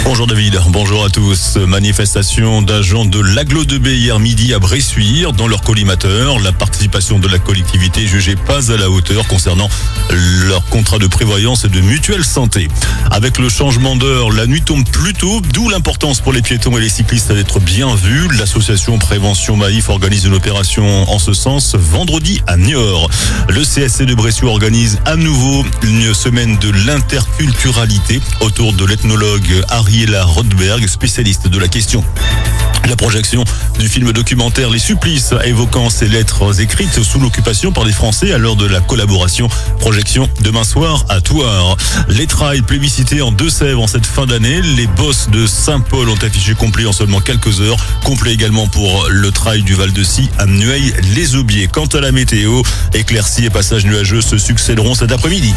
Bonjour David, bonjour à tous. Manifestation d'agents de l'Agglo 2B hier midi à Bressuire. Dans leur collimateur, la participation de la collectivité jugée pas à la hauteur concernant leur contrat de prévoyance et de mutuelle santé. Avec le changement d'heure, la nuit tombe plus tôt, d'où l'importance pour les piétons et les cyclistes d'être bien vus. L'association Prévention Maïf organise une opération en ce sens vendredi à Niort. Le CSC de Bressuire organise à nouveau une semaine de l'interculturalité autour de l'ethnologue Ariela Rothberg, spécialiste de la question. La projection du film documentaire Les Supplices, évoquant ces lettres écrites sous l'occupation par les Français à l'heure de la collaboration. Projection demain soir à Thouars. Les trails plébiscités en Deux-Sèvres en cette fin d'année. Les bosses de Saint-Paul ont affiché complet en seulement quelques heures. Complet également pour le trail du Val-de-Scie à Nueil-les-Aubiers. Quant à la météo, éclaircies et passages nuageux se succéderont cet après-midi.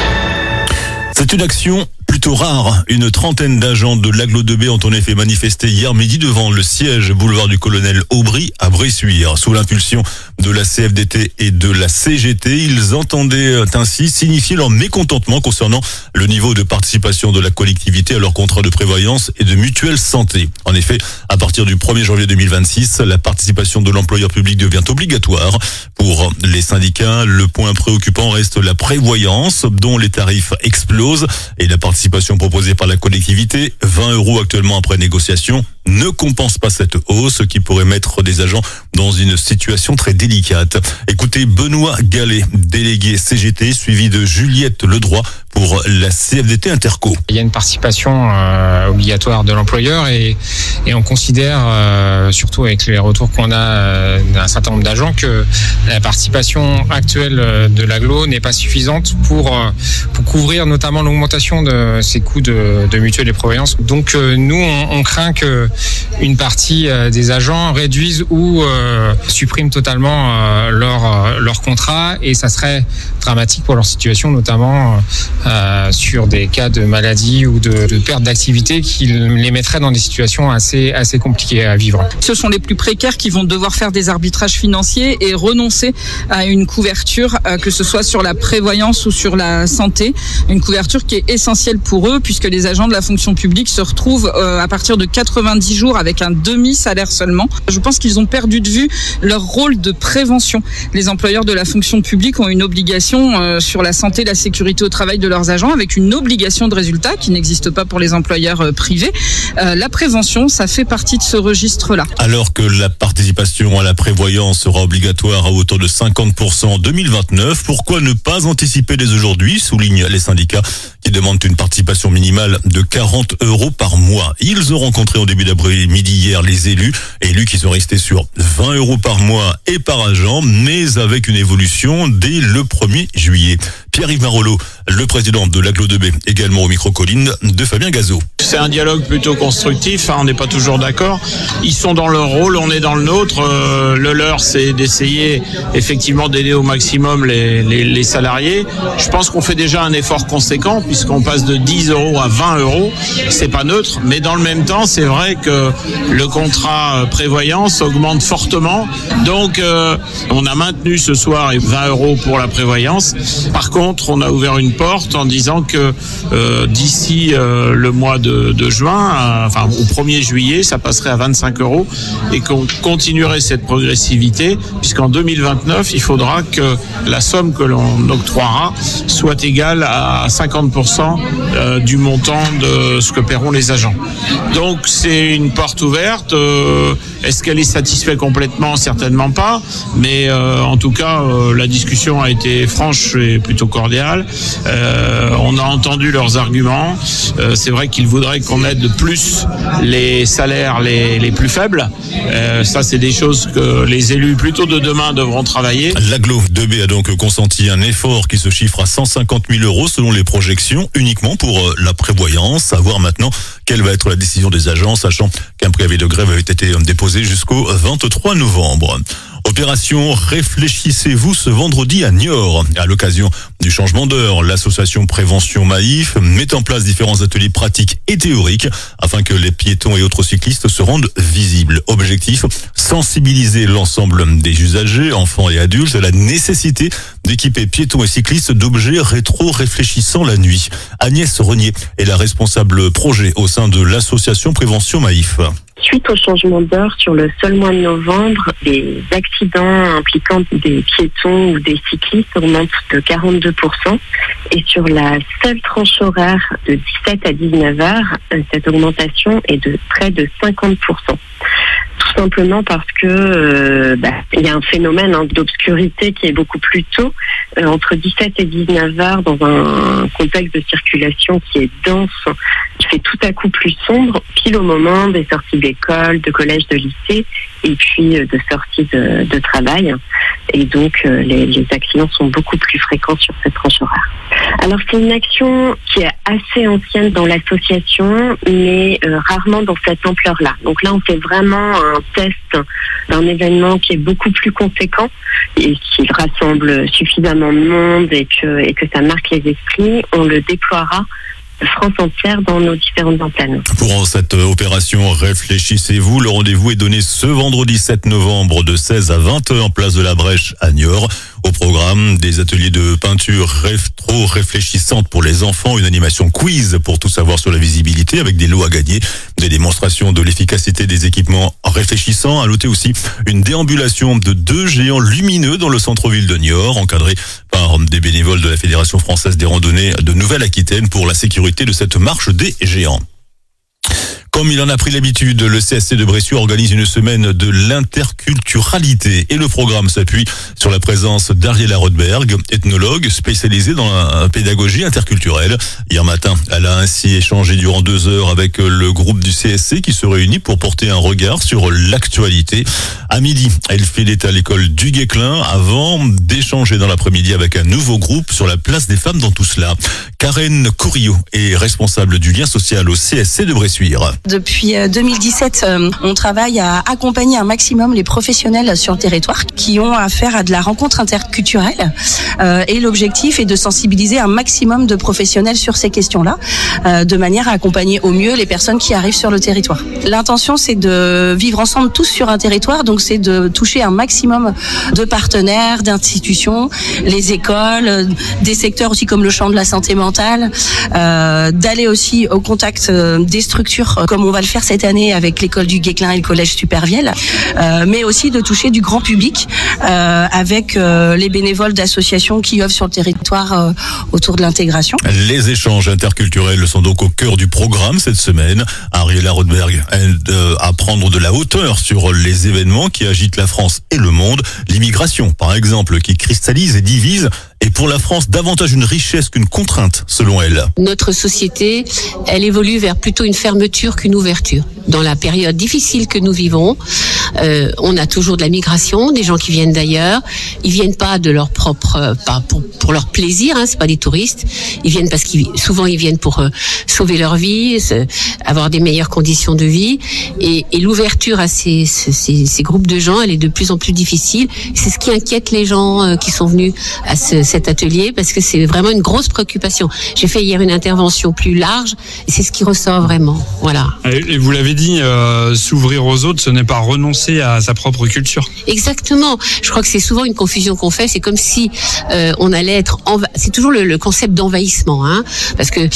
C'est une action plutôt rare. Une trentaine d'agents de l'Agglo 2B ont en effet manifesté hier midi devant le siège boulevard du Colonel Aubry à Bressuire. Sous l'impulsion de la CFDT et de la CGT, ils entendaient ainsi signifier leur mécontentement concernant le niveau de participation de la collectivité à leur contrat de prévoyance et de mutuelle santé. En effet, à partir du 1er janvier 2026, la participation de l'employeur public devient obligatoire. Pour les syndicats, le point préoccupant reste la prévoyance dont les tarifs explosent et la participation proposée par la collectivité, 20 € actuellement après négociation, ne compense pas cette hausse qui pourrait mettre des agents dans une situation très délicate. Écoutez Benoît Gallet, délégué CGT, suivi de Juliette Ledroit pour la CFDT Interco. Il y a une participation obligatoire de l'employeur et on considère, surtout avec les retours qu'on a d'un certain nombre d'agents, que la participation actuelle de l'Agglo n'est pas suffisante pour couvrir notamment l'augmentation de ces coûts de mutuelle et prévoyance. Donc nous, on craint que une partie des agents réduisent ou suppriment totalement leur contrat, et ça serait dramatique pour leur situation, notamment sur des cas de maladie ou de perte d'activité qui les mettraient dans des situations assez compliquées à vivre. Ce sont les plus précaires qui vont devoir faire des arbitrages financiers et renoncer à une couverture, que ce soit sur la prévoyance ou sur la santé, une couverture qui est essentielle pour eux puisque les agents de la fonction publique se retrouvent à partir de 90 jours avec un demi-salaire seulement. Je pense qu'ils ont perdu de vue leur rôle de prévention. Les employeurs de la fonction publique ont une obligation sur la santé et la sécurité au travail de leurs agents, avec une obligation de résultat qui n'existe pas pour les employeurs privés. La prévention, ça fait partie de ce registre-là. Alors que la participation à la prévoyance sera obligatoire à hauteur de 50% en 2029, pourquoi ne pas anticiper dès aujourd'hui, soulignent les syndicats qui demandent une participation minimale de 40 € par mois. Ils ont rencontré en début d'après-midi hier les élus qui sont restés sur 20 € par mois et par agent, mais avec une évolution dès le 1er juillet. Pierre-Yves Marollo, le président de l'Agglo 2B, également au micro-colline de Fabien Gazot. C'est un dialogue plutôt constructif, on n'est pas toujours d'accord. Ils sont dans leur rôle, on est dans le nôtre. Le leur, c'est d'essayer effectivement d'aider au maximum les salariés. Je pense qu'on fait déjà un effort conséquent puisqu'on passe de 10 € à 20 €. C'est pas neutre, mais dans le même temps, c'est vrai que le contrat prévoyance augmente fortement. Donc, on a maintenu ce soir 20 € pour la prévoyance. Par contre, on a ouvert une porte en disant que d'ici le mois de juin, au 1er juillet, ça passerait à 25 € et qu'on continuerait cette progressivité puisqu'en 2029, il faudra que la somme que l'on octroiera soit égale à 50% du montant de ce que paieront les agents. Donc c'est une porte ouverte. Est-ce qu'elle est satisfaite complètement? Certainement pas. Mais en tout cas, la discussion a été franche et plutôt cordiale. On a entendu leurs arguments. C'est vrai qu'ils voudraient qu'on aide plus les salaires les plus faibles. Ça, c'est des choses que les élus plutôt de demain devront travailler. L'Agglo 2B a donc consenti un effort qui se chiffre à 150 000 € selon les projections, uniquement pour la prévoyance. À voir maintenant quelle va être la décision des agents, sachant qu'un préavis de grève avait été déposé jusqu'au 23 novembre. Opération Réfléchissez-vous ce vendredi à Niort. À l'occasion du changement d'heure, l'association Prévention Maïf met en place différents ateliers pratiques et théoriques afin que les piétons et autres cyclistes se rendent visibles. Objectif, sensibiliser l'ensemble des usagers, enfants et adultes, à la nécessité d'équiper piétons et cyclistes d'objets rétro-réfléchissants la nuit. Agnès Renier est la responsable projet au sein de l'association Prévention Maïf. Suite au changement d'heure sur le seul mois de novembre, les accidents impliquant des piétons ou des cyclistes augmentent de 42%. Et sur la seule tranche horaire de 17 à 19 heures, cette augmentation est de près de 50%. Tout simplement parce que il y a un phénomène d'obscurité qui est beaucoup plus tôt, entre 17 et 19 heures, dans un contexte de circulation qui est dense, qui fait tout à coup plus sombre, pile au moment des sorties d'école, de collège, de lycée, et puis de sorties de travail. Et donc les accidents sont beaucoup plus fréquents sur cette tranche horaire. Alors c'est une action qui est assez ancienne dans l'association, mais rarement dans cette ampleur-là. Donc là on fait vraiment un test d'un événement qui est beaucoup plus conséquent et qui rassemble suffisamment de monde et que ça marque les esprits. On le déploiera France entière dans nos différentes antennes. Pour cette opération Réfléchissez-vous, le rendez-vous est donné ce vendredi 7 novembre de 16 à 20h, place de la Brèche à Niort. Au programme, des ateliers de peinture rétro-réfléchissante pour les enfants, une animation quiz pour tout savoir sur la visibilité avec des lots à gagner, des démonstrations de l'efficacité des équipements réfléchissants. À noter aussi une déambulation de 2 géants lumineux dans le centre-ville de Niort, encadrés par des bénévoles de la Fédération française des randonnées de Nouvelle-Aquitaine pour la sécurité de cette marche des géants. Comme il en a pris l'habitude, le CSC de Bressuire organise une semaine de l'interculturalité et le programme s'appuie sur la présence d'Ariela Rodberg, ethnologue spécialisée dans la pédagogie interculturelle. Hier matin, elle a ainsi échangé durant 2 heures avec le groupe du CSC qui se réunit pour porter un regard sur l'actualité. À midi, elle filait à l'école du Guesclin avant d'échanger dans l'après-midi avec un nouveau groupe sur la place des femmes dans tout cela. Karen Courillo est responsable du lien social au CSC de Bressuire. Depuis 2017, on travaille à accompagner un maximum les professionnels sur le territoire qui ont affaire à de la rencontre interculturelle. Et l'objectif est de sensibiliser un maximum de professionnels sur ces questions-là, de manière à accompagner au mieux les personnes qui arrivent sur le territoire. L'intention, c'est de vivre ensemble tous sur un territoire, donc c'est de toucher un maximum de partenaires, d'institutions, les écoles, des secteurs aussi comme le champ de la santé mentale, d'aller aussi au contact des structures comme on va le faire cette année avec l'école du Guesclin et le collège Supervielle, mais aussi de toucher du grand public avec les bénévoles d'associations qui œuvrent sur le territoire autour de l'intégration. Les échanges interculturels sont donc au cœur du programme cette semaine. Ariela Rodberg aide à prendre de la hauteur sur les événements qui agitent la France et le monde. L'immigration, par exemple, qui cristallise et divise, est pour la France davantage une richesse qu'une contrainte, selon elle. Notre société, elle évolue vers plutôt une fermeture qu'une ouverture. Dans la période difficile que nous vivons, on a toujours de la migration, des gens qui viennent d'ailleurs. Ils viennent pas de leur propre, pas pour leur plaisir, c'est pas des touristes. Ils viennent parce souvent ils viennent pour sauver leur vie, avoir des meilleures conditions de vie. Et l'ouverture à ces groupes de gens, elle est de plus en plus difficile. C'est ce qui inquiète les gens qui sont venus à cet atelier, parce que c'est vraiment une grosse préoccupation. J'ai fait hier une intervention plus large et c'est ce qui ressort vraiment. Voilà. Et vous l'avez dit, s'ouvrir aux autres, ce n'est pas renoncer à sa propre culture. Exactement. Je crois que c'est souvent une confusion qu'on fait. C'est comme si on allait être... C'est toujours le concept d'envahissement, parce que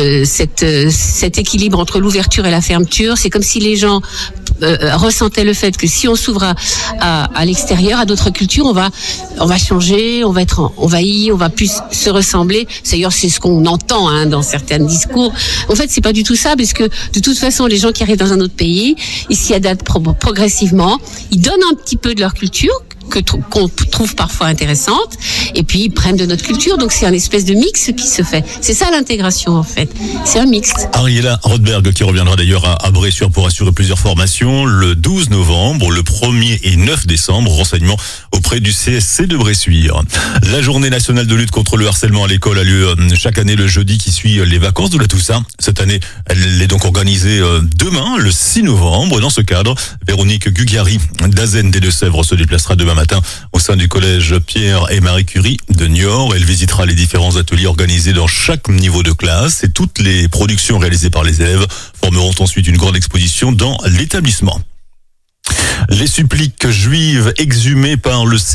cet équilibre entre l'ouverture et la fermeture, c'est comme si les gens ressentaient le fait que si on s'ouvre à l'extérieur, à d'autres cultures, on va changer, on va être envahi, on va plus se ressembler. D'ailleurs, c'est ce qu'on entend dans certains discours. En fait, c'est pas du tout ça, parce que de toute façon, les gens qui arrivent dans un autre pays, ils s'y adaptent progressivement. Ils donnent un petit peu de leur culture, qu'on trouve parfois intéressante, et puis ils prennent de notre culture, donc c'est un espèce de mix qui se fait. C'est ça l'intégration en fait, c'est un mix. Ariela Rodberg qui reviendra d'ailleurs à Bressuire pour assurer plusieurs formations le 12 novembre, le 1er et 9 décembre, renseignements auprès du CSC de Bressuire. La journée nationale de lutte contre le harcèlement à l'école a lieu chaque année le jeudi qui suit les vacances de la Toussaint. Cette année, elle est donc organisée demain, le 6 novembre. Dans ce cadre, Véronique Gugari d'Azen des Deux-Sèvres se déplacera demain matin matin au sein du collège Pierre et Marie Curie de Niort. Elle visitera les différents ateliers organisés dans chaque niveau de classe et toutes les productions réalisées par les élèves formeront ensuite une grande exposition dans l'établissement. Les suppliques juives exhumées par le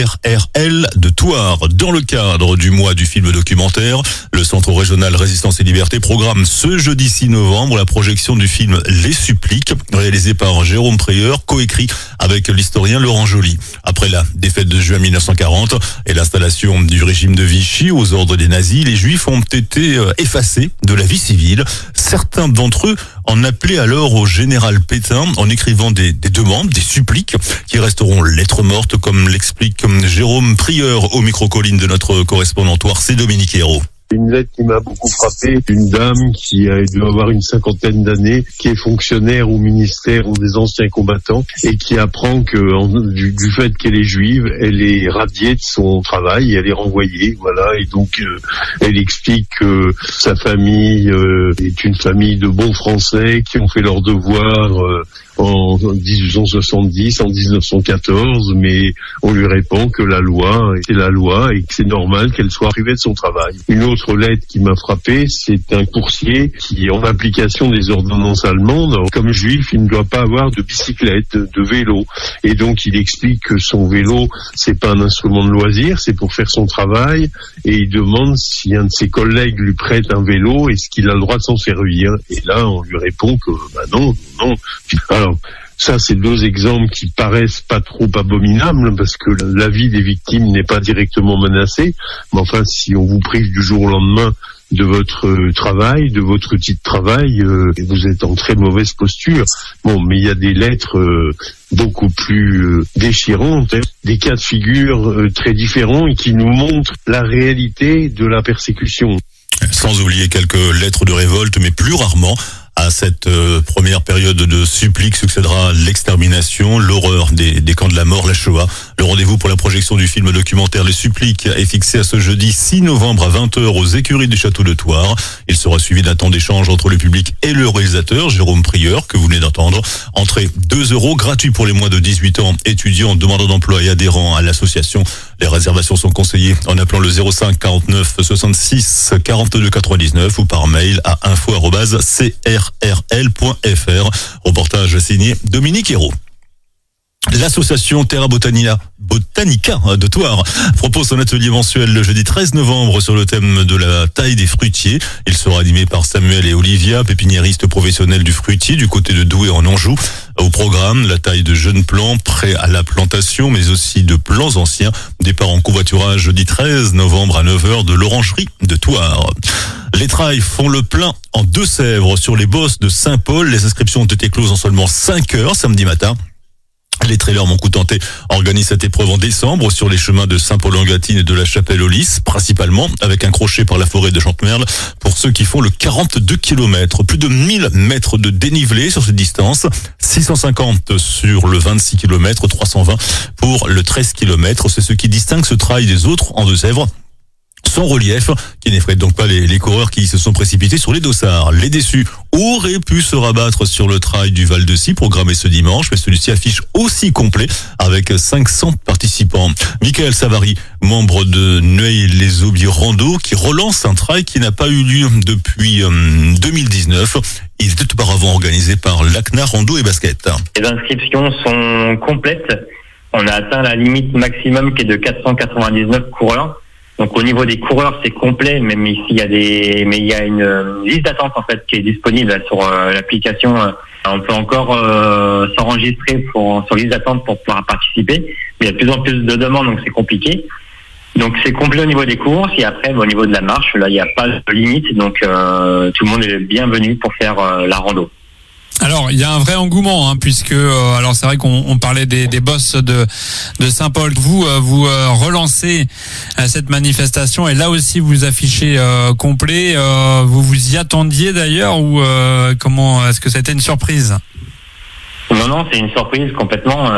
CRRL de Thouars. Dans le cadre du mois du film documentaire, le Centre régional Résistance et Liberté programme ce jeudi 6 novembre la projection du film Les suppliques, réalisé par Jérôme Prieur, coécrit avec l'historien Laurent Joly. Après la défaite de juin 1940 et l'installation du régime de Vichy aux ordres des nazis, les juifs ont été effacés de la vie civile. Certains d'entre eux en appelaient alors au général Pétain en écrivant des demandes, des suppliques qui resteront lettres mortes, comme l'explique Jérôme Prieur au micro-colline de notre correspondant Thouars, c'est Dominique Hérault. Une lettre qui m'a beaucoup frappé, une dame qui doit avoir une 50aine d'années, qui est fonctionnaire au ministère des anciens combattants et qui apprend que du fait qu'elle est juive, elle est radiée de son travail, elle est renvoyée, voilà, et donc elle explique que sa famille est une famille de bons Français qui ont fait leur devoir en 1870, en 1914, mais on lui répond que la loi, c'est la loi et que c'est normal qu'elle soit privée de son travail. Une autre lettre qui m'a frappé, c'est un coursier qui, en application des ordonnances allemandes, comme juif, il ne doit pas avoir de bicyclette, de vélo. Et donc il explique que son vélo, c'est pas un instrument de loisir, c'est pour faire son travail, et il demande si un de ses collègues lui prête un vélo, est-ce qu'il a le droit de s'en servir. Et là, on lui répond que non. Alors, ça, c'est deux exemples qui paraissent pas trop abominables parce que la vie des victimes n'est pas directement menacée. Mais enfin, si on vous prive du jour au lendemain de votre travail, de votre outil de travail, vous êtes en très mauvaise posture. Bon, mais il y a des lettres beaucoup plus déchirantes, des cas de figure très différents et qui nous montrent la réalité de la persécution. Sans oublier quelques lettres de révolte, mais plus rarement. À cette première période de supplique succédera l'extermination, l'horreur des camps de la mort, la Shoah. Le rendez-vous pour la projection du film documentaire Les suppliques est fixé à ce jeudi 6 novembre à 20h aux écuries du château de Thouars. Il sera suivi d'un temps d'échange entre le public et le réalisateur, Jérôme Prieur, que vous venez d'entendre. Entrée 2 €, gratuit pour les moins de 18 ans, étudiants, demandeurs d'emploi et adhérents à l'association. Les réservations sont conseillées en appelant le 05 49 66 42 99 ou par mail à info@crrl.fr. Reportage signé Dominique Hérault. L'association Terra Botanica de Thouars propose son atelier mensuel le jeudi 13 novembre sur le thème de la taille des fruitiers. Il sera animé par Samuel et Olivia, pépiniéristes professionnels du fruitier du côté de Douai en Anjou. Au programme, la taille de jeunes plants prêts à la plantation, mais aussi de plants anciens. Départ en covoiturage jeudi 13 novembre à 9h de l'orangerie de Thouars. Les trails font le plein en Deux-Sèvres sur les bosses de Saint-Paul. Les inscriptions ont été closes en seulement 5 heures samedi matin. Les trailers Mon Coup Tenté organisent cette épreuve en décembre sur les chemins de Saint-Paul-en-Gâtine et de la Chapelle-aux-Lys, principalement avec un crochet par la forêt de Chantemerle pour ceux qui font le 42 km. Plus de 1000 mètres de dénivelé sur cette distance, 650 sur le 26 km, 320 pour le 13 km. C'est ce qui distingue ce trail des autres en Deux-Sèvres. Son relief, qui n'effraie donc pas les coureurs qui se sont précipités sur les dossards. Les déçus auraient pu se rabattre sur le trail du Val-de-Scie programmé ce dimanche, mais celui-ci affiche aussi complet avec 500 participants. Michael Savary, membre de Neuilly-les-Aubiers Rando, qui relance un trail qui n'a pas eu lieu depuis 2019. Il était auparavant organisé par l'ACNA Rando et Basket. Les inscriptions sont complètes. On a atteint la limite maximum qui est de 499 coureurs. Donc au niveau des coureurs, c'est complet, même ici il y a une liste d'attente en fait qui est disponible sur l'application. On peut encore s'enregistrer sur liste d'attente pour pouvoir participer. Mais il y a de plus en plus de demandes, donc c'est compliqué. Donc c'est complet au niveau des courses et après au niveau de la marche, là il n'y a pas de limite, donc tout le monde est bienvenu pour faire la rando. Alors, il y a un vrai engouement, puisque alors c'est vrai qu'on parlait des bosses de Saint-Paul. Vous relancez cette manifestation et là aussi vous affichez complet. Vous vous y attendiez d'ailleurs ou comment est-ce que ça a été une surprise? Non, c'est une surprise complètement.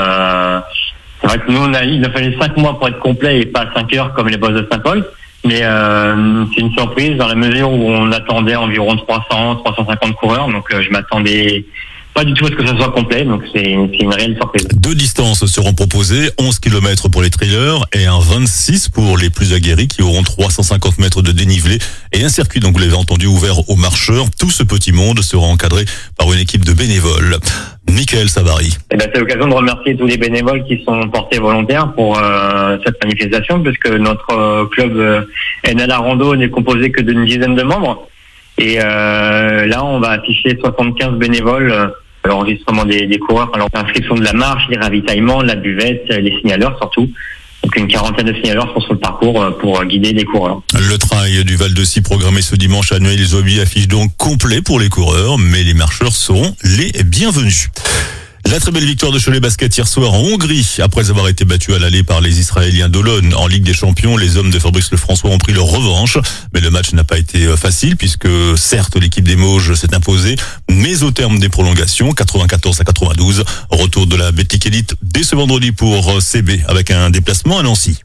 C'est vrai que nous il a fallu 5 mois pour être complet et pas 5 heures comme les bosses de Saint-Paul. Mais c'est une surprise dans la mesure où on attendait environ 300-350 coureurs, donc je m'attendais pas du tout à ce que ça soit complet, donc c'est une réelle surprise. 2 distances seront proposées, 11 km pour les trailers et un 26 pour les plus aguerris qui auront 350 mètres de dénivelé et un circuit, donc vous l'avez entendu, ouvert aux marcheurs. Tout ce petit monde sera encadré par une équipe de bénévoles. Michael Savary. C'est l'occasion de remercier tous les bénévoles qui sont portés volontaires pour cette manifestation, puisque notre club Enala Rando n'est composé que d'une dizaine de membres. Et là, on va afficher 75 bénévoles, l'enregistrement des coureurs, l'inscription de la marche, les ravitaillements, la buvette, les signaleurs surtout. Donc une quarantaine de signaleurs sont sur le parcours pour guider les coureurs. Le trail du Val-de-Scie programmé ce dimanche à Noël-les-Aubis affiche donc complet pour les coureurs, mais les marcheurs seront les bienvenus. La très belle victoire de Cholet Basket hier soir en Hongrie. Après avoir été battu à l'aller par les Israéliens d'Olonne en Ligue des Champions, les hommes de Fabrice Lefrançois ont pris leur revanche. Mais le match n'a pas été facile puisque certes l'équipe des Mauges s'est imposée, mais au terme des prolongations, 94-92, retour de la Betclic Elite dès ce vendredi pour CB avec un déplacement à Nancy.